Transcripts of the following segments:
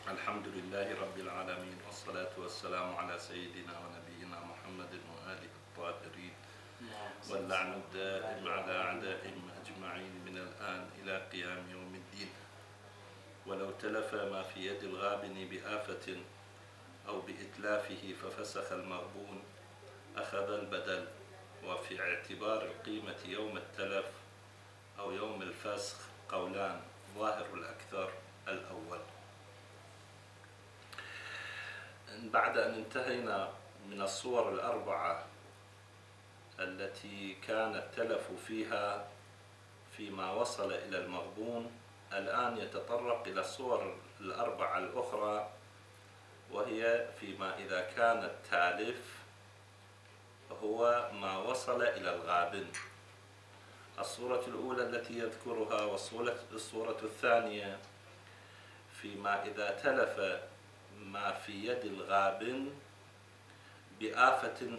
الحمد لله رب العالمين، والصلاة والسلام على سيدنا ونبينا محمد وآله الطاهرين، واللعن الدائم على أعدائهم أجمعين من الآن إلى قيام يوم الدين. ولو تلف ما في يد الغابن بآفة أو بإتلافه ففسخ المغبون أخذ البدل. وفي اعتبار القيمة يوم التلف أو يوم الفسخ قولان، ظاهر الأكثر الأول. بعد أن انتهينا من الصور الأربعة التي كان التلف فيها فيما وصل إلى المغبون، الآن يتطرق إلى الصور الأربعة الأخرى، وهي فيما إذا كان التالف هو ما وصل إلى الغابن. الصورة الأولى التي يذكرها والصورة الثانية فيما إذا تلف ما في يد الغابن بآفة،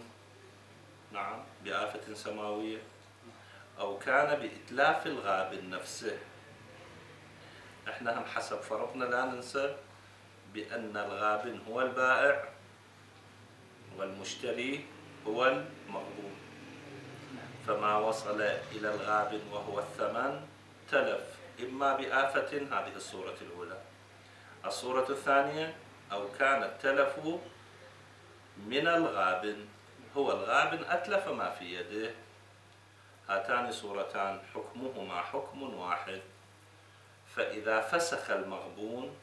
بآفة سماوية، أو كان بإتلاف الغابن نفسه. احنا هم حسب فرضنا لا ننسى بأن الغابن هو البائع والمشتري هو المغبون، فما وصل إلى الغابن وهو الثمن تلف إما بآفة، هذه الصورة الأولى. الصورة الثانية أو كان التلف من الغابن، هو الغابن أتلف ما في يده. هاتان صورتان حكمهما حكم واحد. فإذا فسخ المغبون،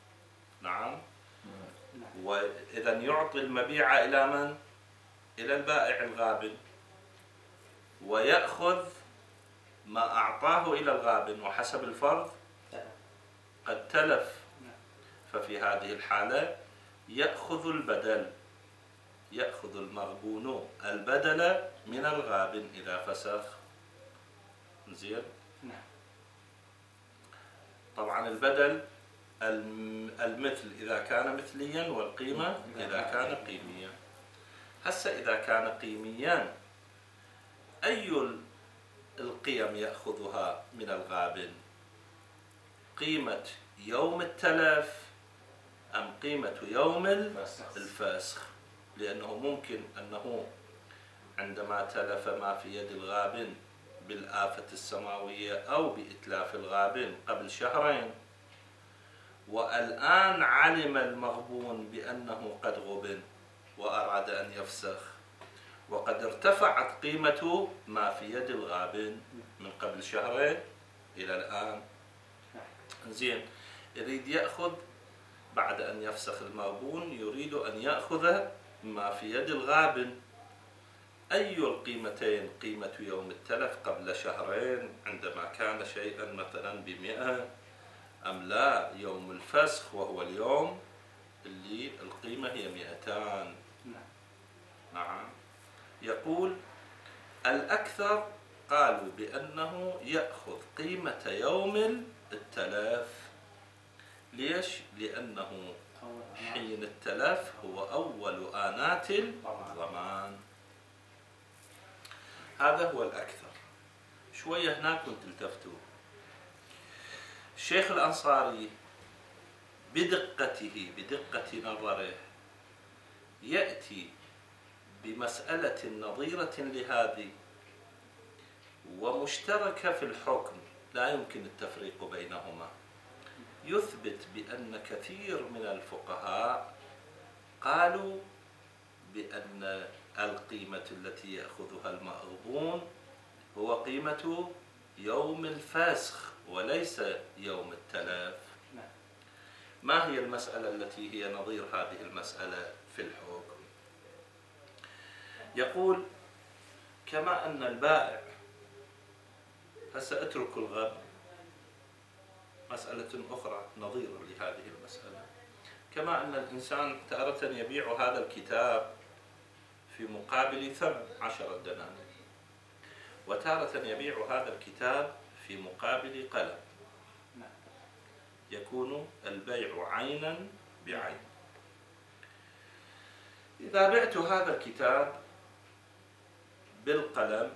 وإذا يعطي المبيع إلى من؟ إلى البائع الغابن، ويأخذ ما أعطاه إلى الغابن، وحسب الفرض قد تلف، ففي هذه الحالة يأخذ البدل، يأخذ المغبون البدل من الغابن إذا فسخ. زين؟ طبعا البدل المثل إذا كان مثليا، والقيمة إذا كان قيميا. هسه إذا كان قيميا أي القيم يأخذها من الغابن؟ قيمة يوم التلف أم قيمة يوم الفسخ؟ لأنه ممكن أنه عندما تلف ما في يد الغابن بالآفة السماوية أو بإتلاف الغابن قبل شهرين، والآن علم المغبون بأنه قد غبن وأراد أن يفسخ، وقد ارتفعت قيمة ما في يد الغابن من قبل شهرين إلى الآن. زين، يريد يأخذ بعد أن يفسخ المغبون، يريد أن يأخذ ما في يد الغابن. أي القيمتين؟ قيمة يوم التلف قبل شهرين عندما كان شيئا مثلا ب100، أم لا يوم الفسخ وهو اليوم اللي القيمة هي 200؟ نعم. يقول الأكثر قالوا بأنه يأخذ قيمة يوم التلف. ليش؟ لأنه حين التلف هو أول آنات الضمان. هذا هو الأكثر. شوية هناك كنت التفتوا. الشيخ الأنصاري بدقة نظره يأتي بمسألة نظيرة لهذه ومشتركة في الحكم، لا يمكن التفريق بينهما. يثبت بأن كثير من الفقهاء قالوا بأن القيمة التي يأخذها المغبون هو قيمة يوم الفسخ وليس يوم التلف. ما هي المسألة التي هي نظير هذه المسألة في الحكم؟ يقول كما أن البائع، هسه اترك الغب، مسألة أخرى نظيرة لهذه المسألة. كما أن الإنسان تارة يبيع هذا الكتاب في مقابل ثمن 10 دنانير، وتارة يبيع هذا الكتاب في مقابل قلم، يكون البيع عينا بعين. إذا بعت هذا الكتاب بالقلم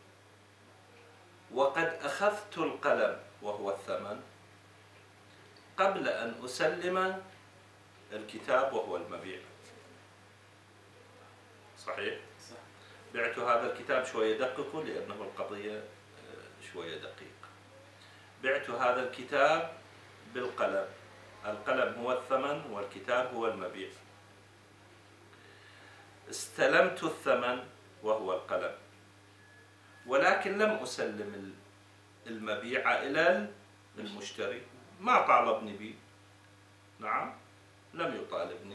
وقد أخذت القلم وهو الثمن، قبل أن أسلم الكتاب وهو المبيع. صحيح؟ صح. بعت هذا الكتاب، شوية دققوا لأنه القضية شوية دقيقة. بعت هذا الكتاب بالقلم، القلم هو الثمن والكتاب هو المبيع. استلمت الثمن وهو القلم، ولكن لم أسلم المبيع إلى المشتري، ما طالبني به. نعم، لم يطالبني.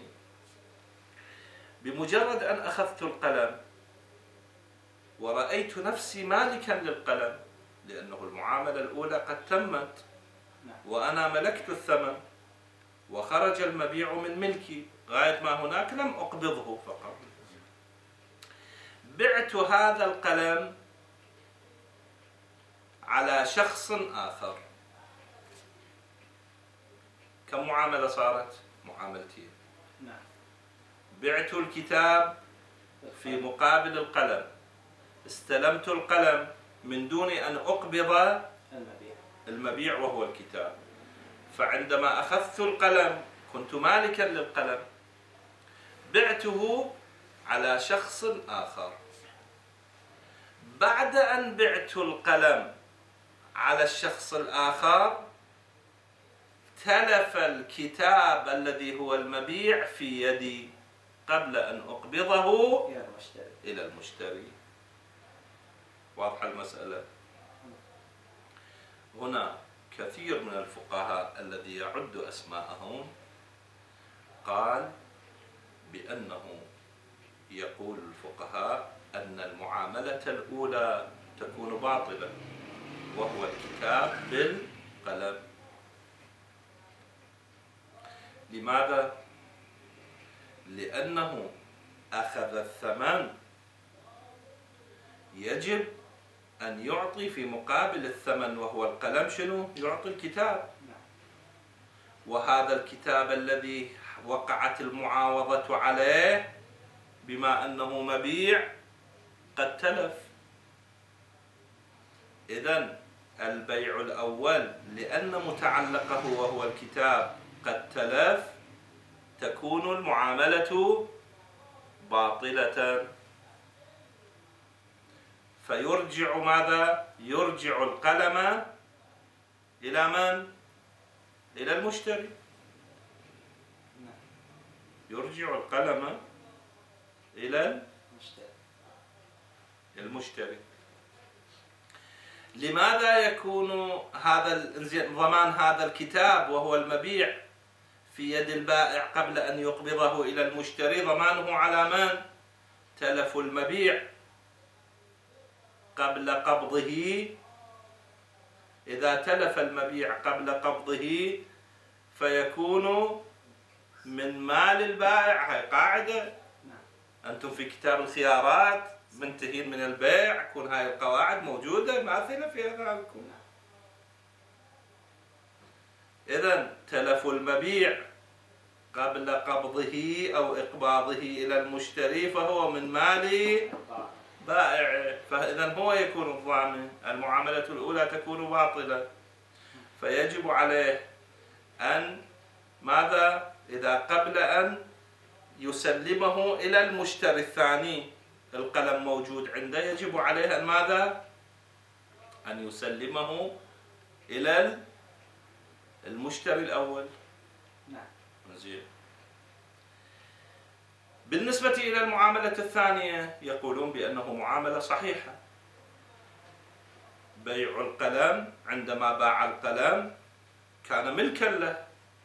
بمجرد أن أخذت القلم ورأيت نفسي مالكا للقلم، لأنه المعاملة الأولى قد تمت وأنا ملكت الثمن وخرج المبيع من ملكي، غاية ما هناك لم أقبضه فقط. بعت هذا القلم على شخص آخر. كم معاملة صارت؟ معاملتين. بعت الكتاب في مقابل القلم، استلمت القلم من دون أن أقبض المبيع وهو الكتاب. فعندما أخذت القلم كنت مالكا للقلم، بعته على شخص آخر. بعد أن بعت القلم على الشخص الآخر تلف الكتاب الذي هو المبيع في يدي قبل أن أقبضه إلى المشتري. واضحة المسألة؟ هنا كثير من الفقهاء الذي يعد أسماءهم قال بأنه يقول الفقهاء أن المعاملة الأولى تكون باطلة وهو الكتاب بالقلم. لماذا؟ لأنه أخذ الثمن، يجب أن يعطي في مقابل الثمن وهو القلم شنو؟ يعطي الكتاب. وهذا الكتاب الذي وقعت المعاوضة عليه بما أنه مبيع قد تلف. إذن البيع الأول لأن متعلقه وهو الكتاب قد تلف تكون المعاملة باطلة. فيرجع ماذا؟ يرجع القلم إلى من؟ إلى المشتري. يرجع القلم إلى المشتري. لماذا يكون هذا ضمان هذا الكتاب وهو المبيع في يد البائع قبل أن يقبضه إلى المشتري؟ ضمانه على من؟ تلف المبيع قبل قبضه. إذا تلف المبيع قبل قبضه فيكون من مال البائع. هاي قاعدة، أنتم في كتاب الخيارات منتهين من البيع، يكون هاي القواعد موجودة ماثلة في هذا الكون. إذن تلف المبيع قبل قبضه أو إقباضه إلى المشتري فهو من مال بائع، فإذن هو يكون الضامن. المعاملة الأولى تكون باطلة، فيجب عليه أن ماذا؟ إذا قبل أن يسلمه إلى المشتري الثاني القلم موجود عنده، يجب عليه أن ماذا؟ أن يسلمه إلى المشتري الأول. زين. بالنسبة إلى المعاملة الثانية يقولون بأنه معاملة صحيحة. بيع القلم، عندما باع القلم كان ملكا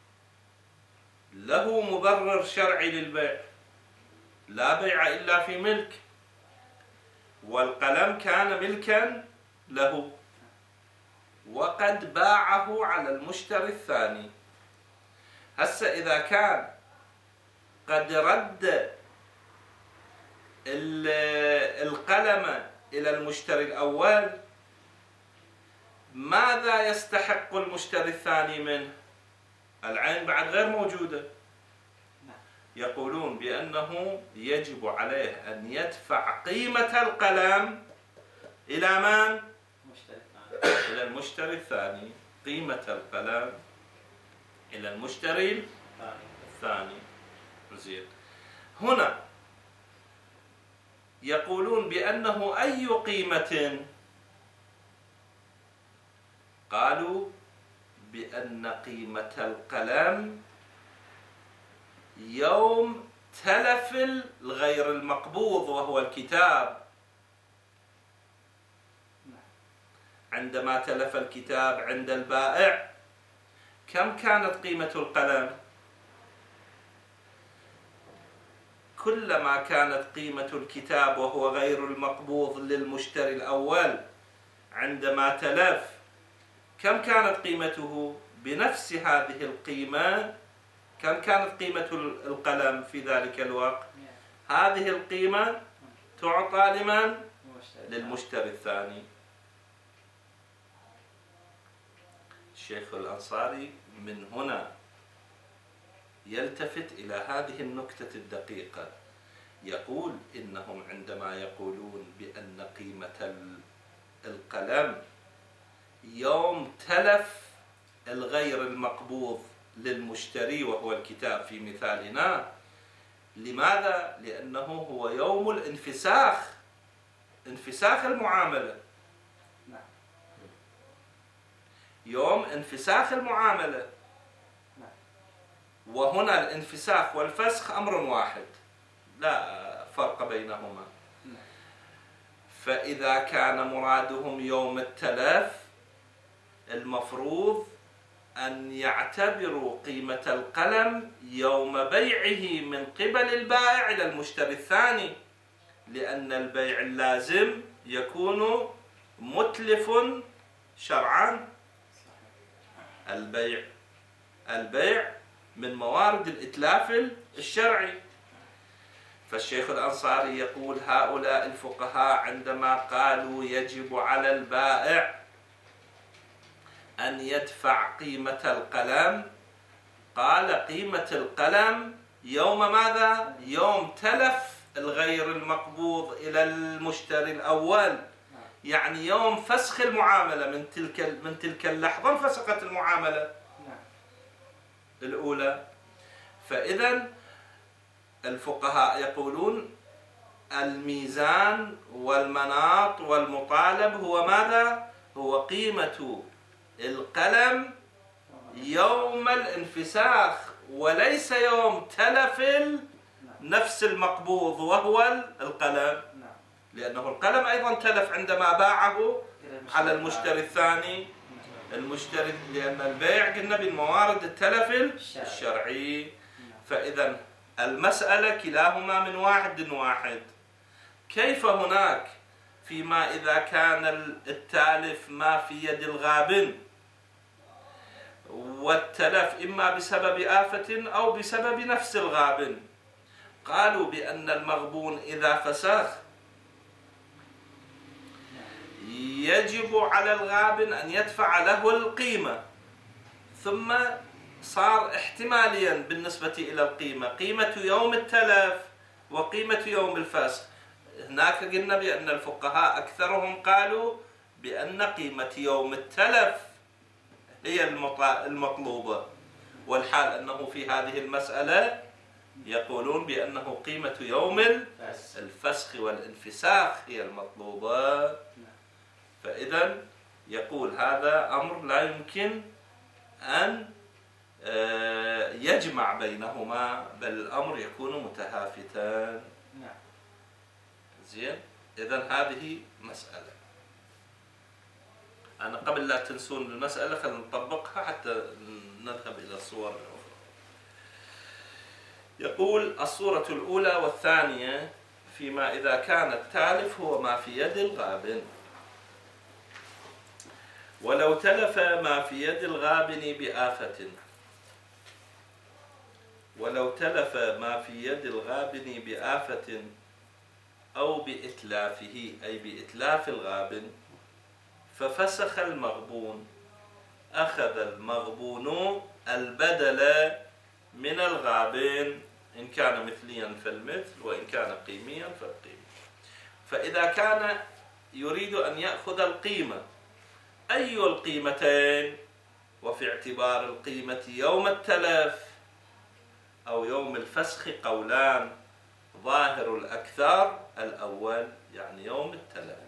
له مبرر شرعي للبيع، لا بيع إلا في ملك، والقلم كان ملكا له وقد باعه على المشتري الثاني. هسه إذا كان قد رد القلم إلى المشتري الأول، ماذا يستحق المشتري الثاني منه؟ العين بعد غير موجودة. يقولون بأنه يجب عليه أن يدفع قيمة القلم إلى من؟ إلى المشتري الثاني. قيمة القلم إلى المشتري الثاني. زين. هنا يقولون بأنه أي قيمة؟ قالوا بأن قيمة القلم يوم تلف الغير المقبوض وهو الكتاب. عندما تلف الكتاب عند البائع كم كانت قيمة القلم؟ كلما كانت قيمة الكتاب وهو غير المقبوض للمشتري الأول عندما تلف كم كانت قيمته؟ بنفس هذه القيمة كم كانت قيمة القلم في ذلك الوقت؟ هذه القيمة تعطى لمن؟ للمشتري الثاني. الشيخ الأنصاري من هنا يلتفت إلى هذه النكتة الدقيقة، يقول إنهم عندما يقولون بأن قيمة القلم يوم تلف الغير المقبوض للمشتري وهو الكتاب في مثالنا، لماذا؟ لأنه هو يوم الانفساخ، انفساخ المعاملة، يوم انفساخ المعاملة. وهنا الانفساخ والفسخ أمر واحد لا فرق بينهما. فإذا كان مرادهم يوم التلف المفروض أن يعتبروا قيمة القلم يوم بيعه من قبل البائع إلى المشتري الثاني، لأن البيع اللازم يكون متلف شرعا. البيع من موارد الإتلاف الشرعي. فالشيخ الأنصاري يقول هؤلاء الفقهاء عندما قالوا يجب على البائع أن يدفع قيمة القلم، قال قيمة القلم يوم ماذا؟ يوم تلف الغير المقبوض إلى المشتري الأول، يعني يوم فسخ المعاملة. من تلك اللحظة انفسخت المعاملة الأولى. فإذا الفقهاء يقولون الميزان والمناط والمطالب هو ماذا؟ هو قيمة القلم يوم الانفساخ وليس يوم تلف نفس المقبوض وهو القلم، لأنه القلم أيضا تلف عندما باعه على المشتري الثاني. المشتري لأن البيع قلنا بالموارد التلف الشرعي. فإذا المسألة كلاهما من واحد. كيف هناك فيما إذا كان التالف ما في يد الغابن، والتلف إما بسبب آفة أو بسبب نفس الغابن؟ قالوا بأن المغبون إذا فسخ يجب على الغابن أن يدفع له القيمة، ثم صار احتماليا بالنسبة إلى القيمة، قيمة يوم التلف وقيمة يوم الفسخ. هناك قلنا بأن الفقهاء أكثرهم قالوا بأن قيمة يوم التلف هي المطلوبة، والحال أنه في هذه المسألة يقولون بأنه قيمة يوم الفسخ والانفساخ هي المطلوبة. فإذا يقول هذا أمر لا يمكن أن يجمع بينهما، بل الأمر يكون متهافتا. زين. إذن هذه مسألة. أنا قبل لا تنسون المسألة خلينا نطبقها حتى نذهب إلى الصور الأخرى. يقول الصورة الأولى والثانية فيما إذا كان التالف هو ما في يد الغابن. ولو تلف ما في يد الغابن بآفة، ولو تلف ما في يد الغابن بآفة أو بإتلافه أي بإتلاف الغابن ففسخ المغبون، أخذ المغبون البدل من الغابن إن كان مثليا فالمثل وإن كان قيميا فالقيمة. فإذا كان يريد أن يأخذ القيمة، أي القيمتين؟ وفي اعتبار القيمة يوم التلف أو يوم الفسخ قولان، ظاهر الأكثر الأول يعني يوم التلف،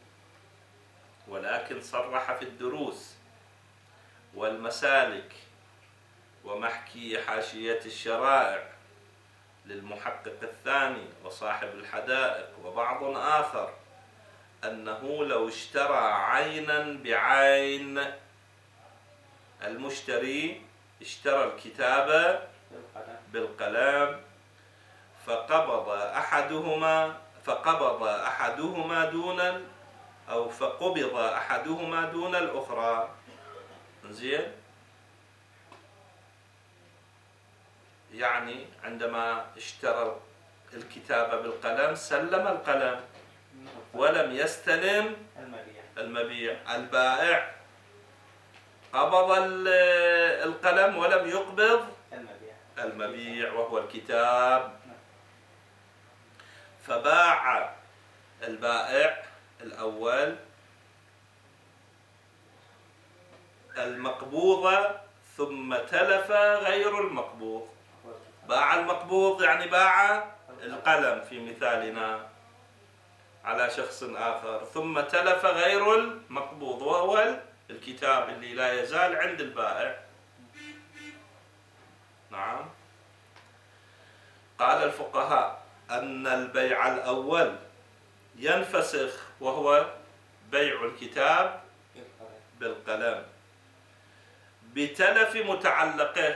ولكن صرح في الدروس والمسالك ومحكي حاشية الشرائع للمحقق الثاني وصاحب الحدائق وبعض آخر أنه لو اشترى عينا بعين، المشتري اشترى الكتابة بالقلم فقبض أحدهما دون الأخرى، زين، يعني عندما اشترى الكتابة بالقلم سلم القلم ولم يستلم المبيع. البائع قبض القلم ولم يقبض المبيع وهو الكتاب، فباع البائع الأول المقبوضة ثم تلف غير المقبوض. باع المقبوض يعني باع القلم في مثالنا على شخص آخر، ثم تلف غير المقبوض وهو الكتاب اللي لا يزال عند البائع. نعم. قال الفقهاء أن البيع الأول ينفسخ وهو بيع الكتاب بالقلم بتلف متعلقه.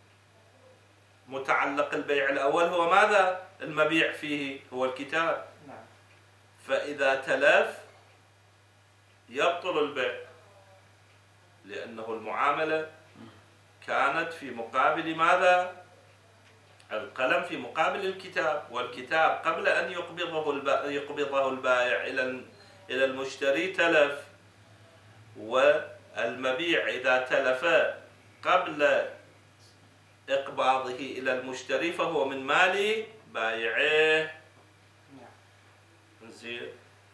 متعلق البيع الأول هو ماذا؟ المبيع فيه هو الكتاب، فإذا تلف يبطل البيع، لأنه المعاملة كانت في مقابل ماذا؟ القلم في مقابل الكتاب، والكتاب قبل أن يقبضه البائع إلى المشتري تلف، والمبيع إذا تلف قبل إقباضه إلى المشتري فهو من مال بائعه. زين.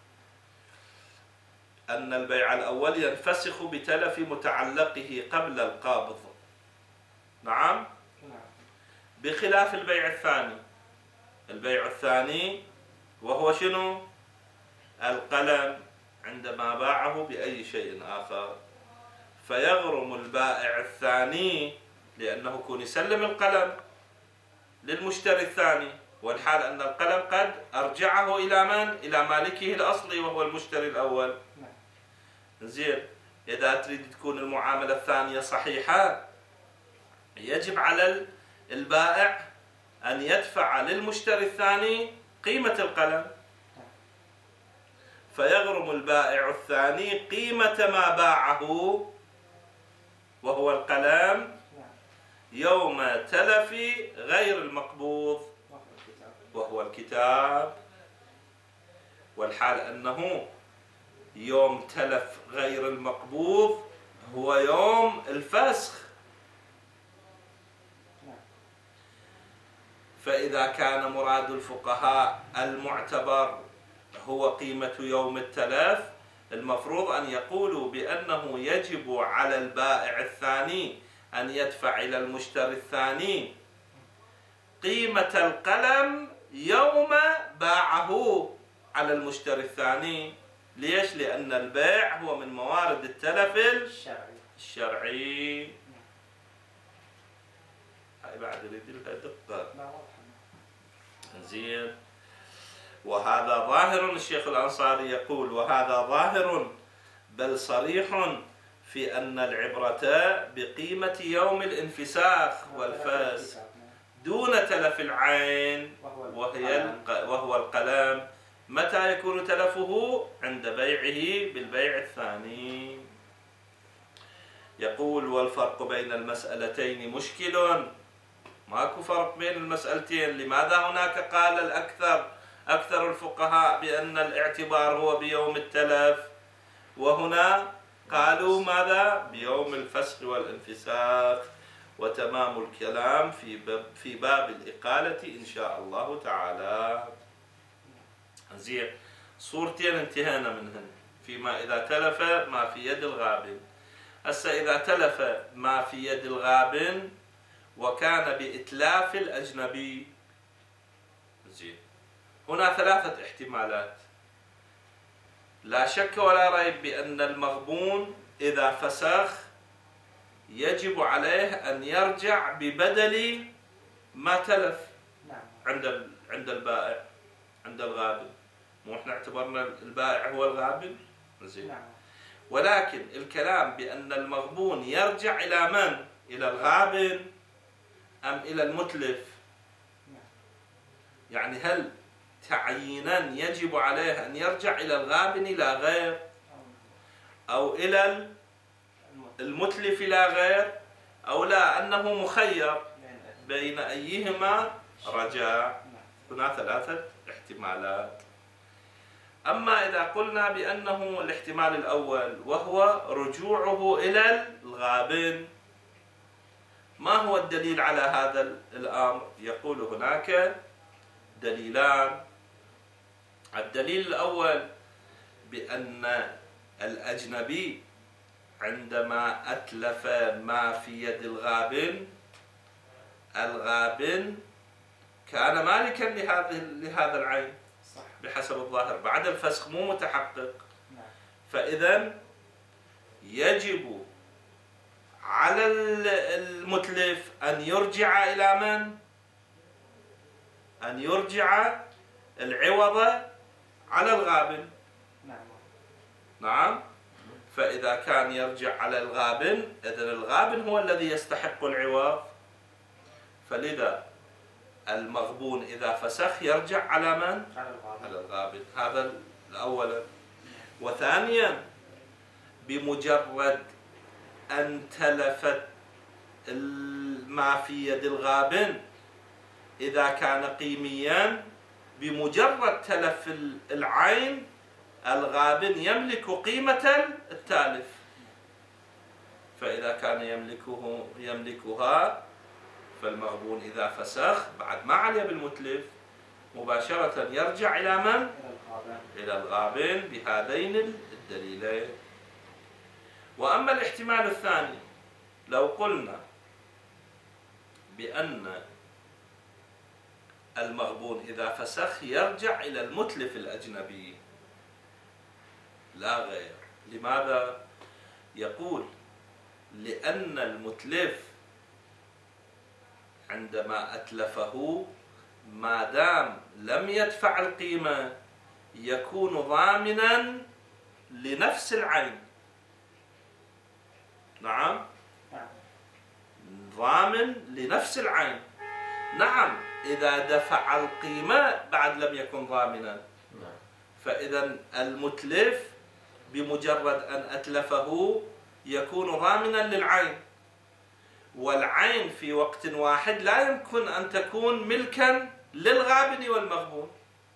أن البيع الأول ينفسخ بتلف متعلقه قبل القابض. نعم. بخلاف البيع الثاني. البيع الثاني وهو شنو؟ القلم عندما باعه بأي شيء آخر، فيغرم البائع الثاني لأنه يكون يسلم القلم للمشتري الثاني، والحال أن القلم قد أرجعه إلى من؟ إلى مالكه الأصلي وهو المشتري الأول. زين. إذا تريد تكون المعاملة الثانية صحيحة يجب على البائع أن يدفع للمشتري الثاني قيمة القلم، فيغرم البائع الثاني قيمة ما باعه وهو القلم يوم تلف غير المقبوض وهو الكتاب، والحال أنه يوم تلف غير المقبوض هو يوم الفسخ. فإذا كان مراد الفقهاء المعتبر هو قيمة يوم التلف، المفروض أن يقولوا بأنه يجب على البائع الثاني أن يدفع إلى المشتري الثاني قيمة القلم يوم باعه على المشتري الثاني. ليش؟ لأن البيع هو من موارد التلف الشرعي. هاي بعد يريد لها دقة. زين. وهذا ظاهر، الشيخ الأنصاري يقول وهذا ظاهر بل صريح في أن العبرة بقيمة يوم الانفساخ والفسخ دون تلف العين وهو القلم. متى يكون تلفه؟ عند بيعه بالبيع الثاني. يقول والفرق بين المسألتين مشكل. ماكو فرق بين المسألتين. لماذا هناك قال أكثر الفقهاء بأن الاعتبار هو بيوم التلف، وهنا قالوا ماذا؟ بيوم الفسخ والانفساخ. وتمام الكلام في باب الإقالة إن شاء الله تعالى. زين. صورتين انتهينا منهن فيما إذا تلف ما في يد الغابن. هسه إذا تلف ما في يد الغابن وكان بإتلاف الأجنبي، زين، هنا ثلاثة احتمالات. لا شك ولا ريب بأن المغبون إذا فسخ يجب عليه أن يرجع ببدل ما تلف عند البائع، عند الغابن. مو احنا اعتبرنا البائع هو الغابن، زين. ولكن الكلام بأن المغبون يرجع إلى من؟ إلى الغابن أم إلى المتلف؟ يعني هل تعيينا يجب عليه أن يرجع إلى الغابن لا غير، أو إلى المتلف لا غير، أو لا أنه مخير بين أيهما رجاء؟ هنا ثلاثة احتمالات. أما إذا قلنا بأنه الاحتمال الأول وهو رجوعه إلى الغابن، ما هو الدليل على هذا الأمر؟ يقول هناك دليلان. الدليل الأول بأن الأجنبي عندما أتلف ما في يد الغابن كان مالكا لهذا العين بحسب الظاهر، بعد الفسخ مو متحقق. فإذا يجب على المتلف أن يرجع إلى من؟ أن يرجع العوض على الغابن. نعم. فإذا كان يرجع على الغابن، إذن الغابن هو الذي يستحق العوض. فلذا المغبون إذا فسخ يرجع على من؟ على الغابن. هذا الأول. وثانيا بمجرد أن تلفت ما في يد الغابن إذا كان قيميا، بمجرد تلف العين الغابن يملك قيمة التالف. فإذا كان يملكها فالمغبون إذا فسخ بعد ما عليه بالمتلف مباشرة يرجع إلى من؟ إلى الغابن بهذين الدليلين. وأما الاحتمال الثاني، لو قلنا بأن المغبون إذا فسخ يرجع إلى المتلف الأجنبي لا غير. لماذا؟ يقول لأن المتلف عندما أتلفه ما دام لم يدفع القيمة يكون ضامنا لنفس العين. نعم، ضامن لنفس العين. نعم، إذا دفع القيمة بعد لم يكن ضامنا. فإذا المتلف بمجرد أن أتلفه يكون ضامنا للعين، والعين في وقت واحد لا يمكن أن تكون ملكا للغابن والمغبون.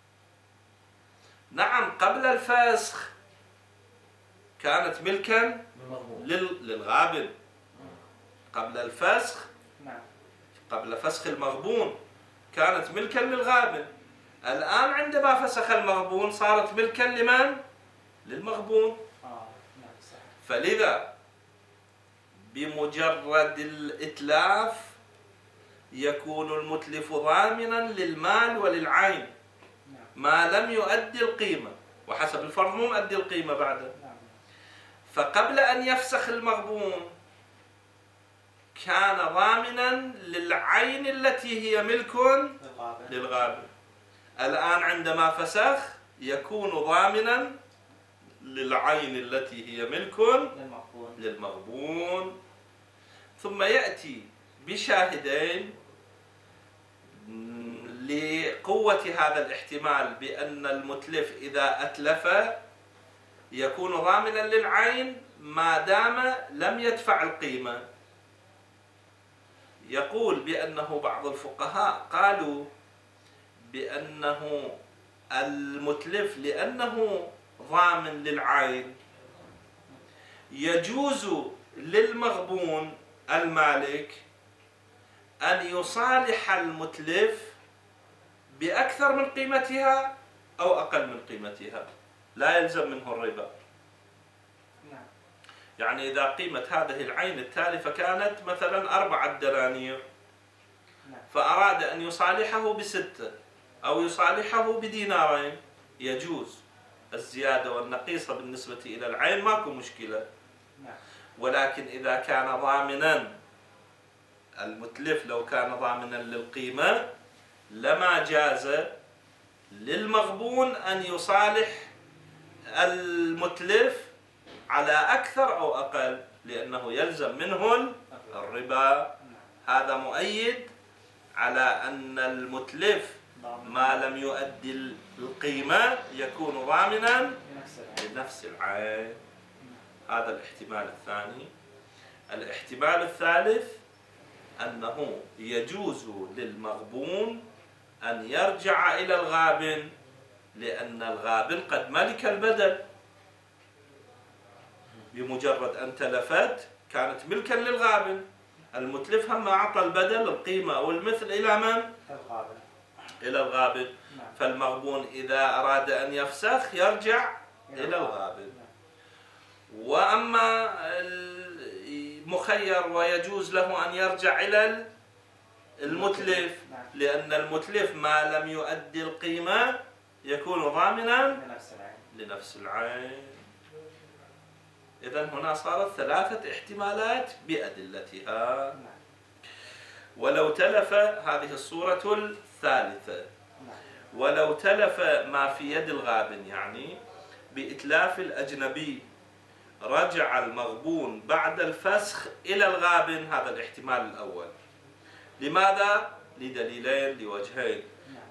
نعم، قبل الفسخ كانت ملكا للغابن قبل الفسخ، قبل فسخ المغبون كانت ملكا للغابن. الآن عندما فسخ المغبون صارت ملكا لمن؟ للمغبون. فلذا بمجرد الإتلاف يكون المتلف ضامنا للمال وللعين ما لم يؤدي القيمة، وحسب الفرض مو مؤدي القيمة بعده. فقبل أن يفسخ المغبون كان ضامنا للعين التي هي ملك للغابن. الآن عندما فسخ يكون ضامنا للعين التي هي ملك للمغبون. ثم يأتي بشاهدين لقوة هذا الاحتمال بأن المتلف إذا أتلف يكون ضامنا للعين ما دام لم يدفع القيمة. يقول بأنه بعض الفقهاء قالوا بأنه المتلف لأنه ضامن للعين يجوز للمغبون المالك أن يصالح المتلف بأكثر من قيمتها أو أقل من قيمتها، لا يلزم منه الربا. يعني إذا قيمة هذه العين التالفة كانت مثلا 4 دنانير، فأراد أن يصالحه ب6 أو يصالحه ب2 يجوز الزيادة والنقيصة بالنسبة إلى العين، ماكو مشكلة. ولكن إذا كان ضامنا المتلف، لو كان ضامنا للقيمة، لما جاز للمغبون أن يصالح المتلف على أكثر أو أقل، لأنه يلزم منه الربا. هذا مؤيد على أن المتلف ما لم يؤدي القيمة يكون ضامنا لنفس العين. هذا الاحتمال الثاني. الاحتمال الثالث أنه يجوز للمغبون أن يرجع إلى الغابن، لأن الغابن قد ملك البدل، بمجرد أن تلفت كانت ملكا للغابن. المتلف هم أعطى البدل القيمة أو المثل إلى من؟ إلى الغابن. فالمغبون إذا أراد أن يفسخ يرجع إلى الغابن. وأما المخير ويجوز له أن يرجع إلى المتلف، لأن المتلف ما لم يؤدي القيمة يكون ضامنا لنفس العين. إذن هنا صارت 3 احتمالات بأدلتها. ولو تلف، هذه الصورة الثالثة، ولو تلف ما في يد الغابن يعني بإتلاف الأجنبي، رجع المغبون بعد الفسخ إلى الغابن. هذا الاحتمال الأول. لماذا؟ لدليلين لوجهين.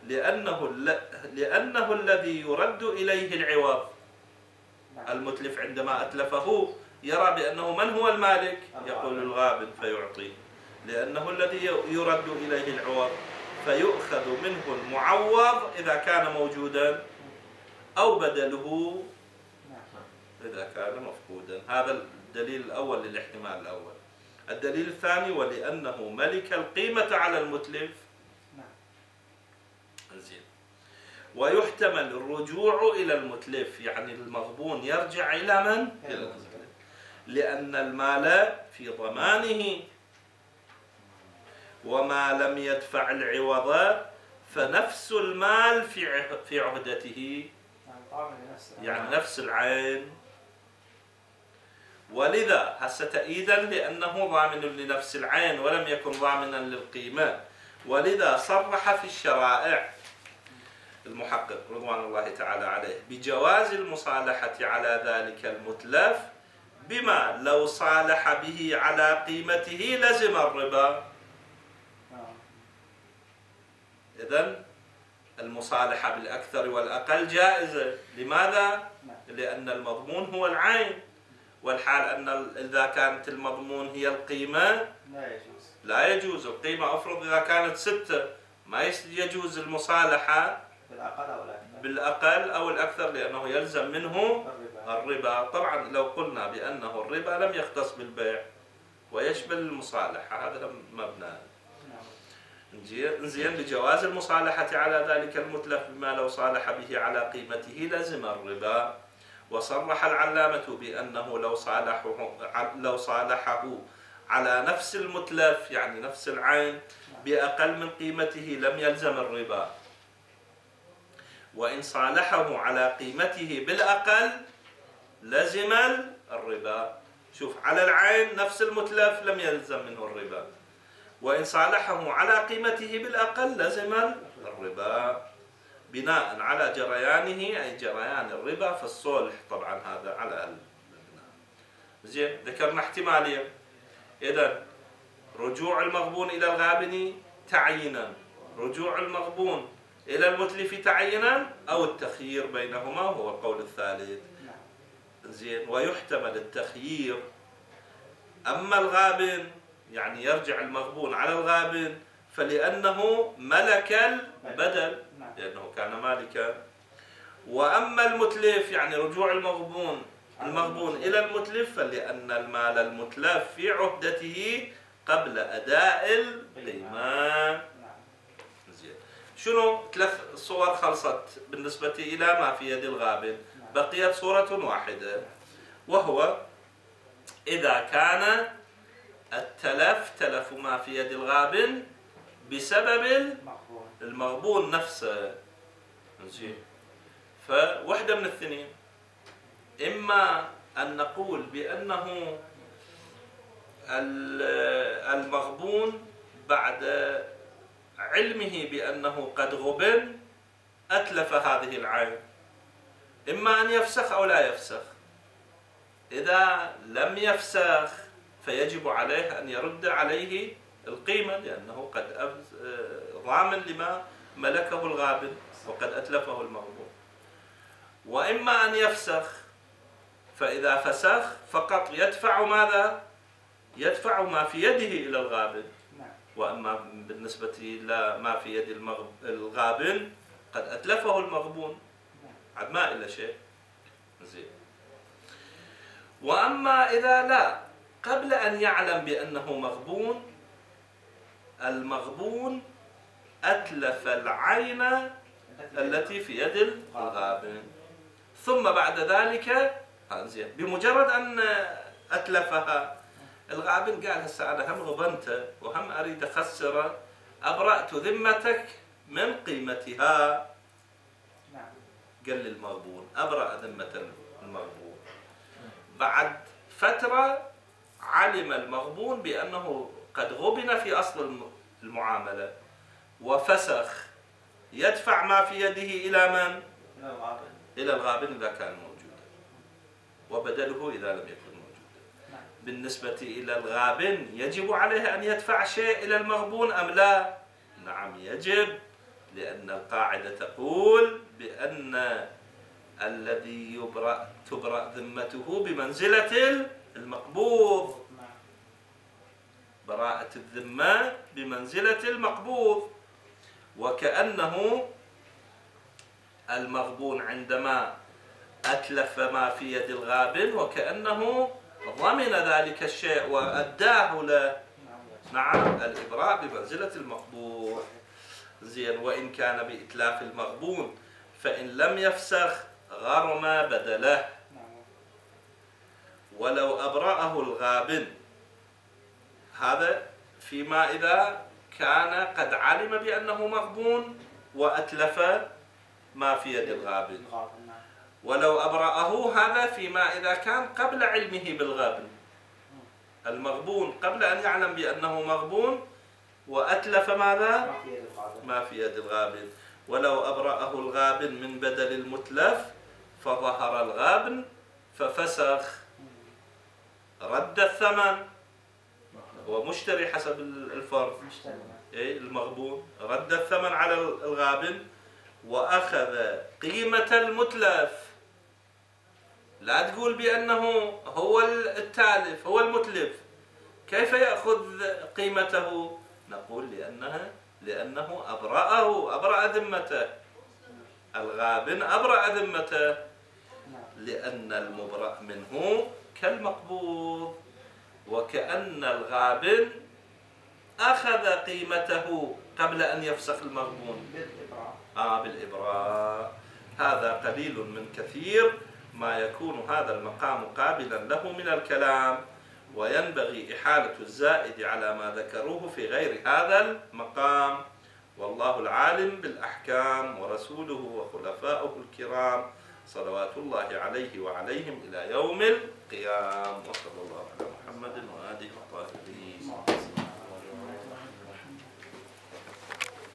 لأنه الذي يرد إليه العوض. المتلف عندما أتلفه يرى بأنه من هو المالك؟ يقول الغابن فيعطيه، لأنه الذي يرد إليه العوض، فيؤخذ منه المعوض إذا كان موجودا، أو بدله إذا كان مفقودا. هذا الدليل الأول للاحتمال الأول. الدليل الثاني، ولأنه ملك القيمة على المتلف. زين. ويحتمل الرجوع إلى المتلف، يعني المغبون يرجع إلى من؟ إلى المتلف، لأن المال في ضمانه، وما لم يدفع العوض فنفس المال في عهدته، يعني نفس العين. ولذا هسه تأييدا لأنه ضامن لنفس العين ولم يكن ضامنا للقيمة، ولذا صرح في الشرائع المحقق رضوان الله تعالى عليه بجواز المصالحة على ذلك المتلف بما لو صالح به على قيمته لزم الربا. إذن المصالحة بالأكثر والأقل جائزة. لماذا؟ لأن المضمون هو العين، والحال أن إذا كانت المضمون هي القيمة لا يجوز. القيمة أفرض إذا كانت 6 ما يجوز المصالحة بالأقل أو الأكثر، لأنه يلزم منه الربا. طبعا لو قلنا بأنه الربا لم يختص بالبيع ويشمل المصالحة، هذا مبنى. زين. بجواز المصالحة على ذلك المتلف بما لو صالح به على قيمته لزم الربا. وصرح العلامة بأنه لو صالحه على نفس المتلف، يعني نفس العين، بأقل من قيمته لم يلزم الربا، وإن صالحه على قيمته بالأقل لزم الربا. شوف، على العين نفس المتلف لم يلزم منه الربا، وإن صالحه على قيمته بالأقل لزم الربا، بناء على جريانه، أي جريان الربا في الصلح. طبعا هذا على البناء. زين. ذكرنا احتمالين. إذن رجوع المغبون إلى الغابن تعيينا، رجوع المغبون إلى المتلف تعيينا، أو التخيير بينهما هو القول الثالث. زين. ويحتمل التخيير. أما الغابن يعني يرجع المغبون على الغابن فلأنه ملك البدل، لأنه كان مالكا. وأما المتلف يعني رجوع المغبون إلى المتلف فلأن المال المتلف في عهدته قبل أداء القيمة. زين. شنو 3 صور خلصت بالنسبة إلى ما في يد الغابن؟ بقيت صورة واحدة، وهو إذا كان تلف ما في يد الغابن بسبب المغبون نفسه. فوحدة من الاثنين، إما أن نقول بأنه المغبون بعد علمه بأنه قد غبن أتلف هذه العين، إما أن يفسخ أو لا يفسخ. إذا لم يفسخ فيجب عليه أن يرد عليه القيمة، لأنه قد ضامن لما ملكه الغابن وقد أتلفه المغبون. وإما أن يفسخ، فإذا فسخ فقط يدفع ماذا؟ يدفع ما في يده إلى الغابن. وأما بالنسبة إلى ما في يد الغابن قد أتلفه المغبون، عد ما إلا شيء. زين. وأما إذا لا، قبل أن يعلم بأنه مغبون، المغبون أتلف العين التي في يد الغابن، ثم بعد ذلك بمجرد أن أتلفها الغابن قال هسه أنا هم غبنت وهم أريد أخسره، أبرأت ذمتك من قيمتها. قال للمغبون أبرأ ذمة المغبون. بعد فترة علم المغبون بأنه قد غبن في أصل المعاملة وفسخ، يدفع ما في يده إلى من؟ إلى الغابن إذا كان موجودا، وبدله إذا لم يكن موجودا. بالنسبة إلى الغابن يجب عليه أن يدفع شيء إلى المغبون أم لا؟ نعم يجب، لأن القاعدة تقول بأن الذي تبرأ ذمته بمنزلة المقبوض. براءة الذمة بمنزلة المقبوض. وكأنه المغبون عندما أتلف ما في يد الغابن وكأنه ضمن ذلك الشيء وأداه له. نعم، الإبراء بمنزلة المقبوض. زين. وإن كان بإتلاف المغبون فإن لم يفسخ غرم بدله. ولو أبرأه الغابن، هذا فيما إذا كان قد علم بأنه مغبون وأتلف ما في يد الغابن. ولو أبرأه، هذا فيما إذا كان قبل علمه بالغابن. المغبون قبل أن يعلم بأنه مغبون وأتلف ماذا؟ ما في يد الغابن. ولو أبرأه الغابن من بدل المتلف فظهر الغابن ففسخ، رد الثمن، هو مشتري حسب الفرض، المغبون رد الثمن على الغابن وأخذ قيمة المتلف. لا تقول بأنه هو التالف هو المتلف، كيف يأخذ قيمته؟ نقول لأنه أبرأ ذمته. الغابن أبرأ ذمته، لأن المبرأ منه كالمقبوض، وكأن الغابن أخذ قيمته قبل أن يفسخ المغبون بالإبراء. هذا قليل من كثير ما يكون هذا المقام قابلا له من الكلام، وينبغي إحالة الزائد على ما ذكروه في غير هذا المقام. والله العالم بالأحكام، ورسوله وخلفاؤه الكرام صلوات الله عليه وعليهم إلى يوم القيام. وصلى الله على محمد وآله الطاهرين.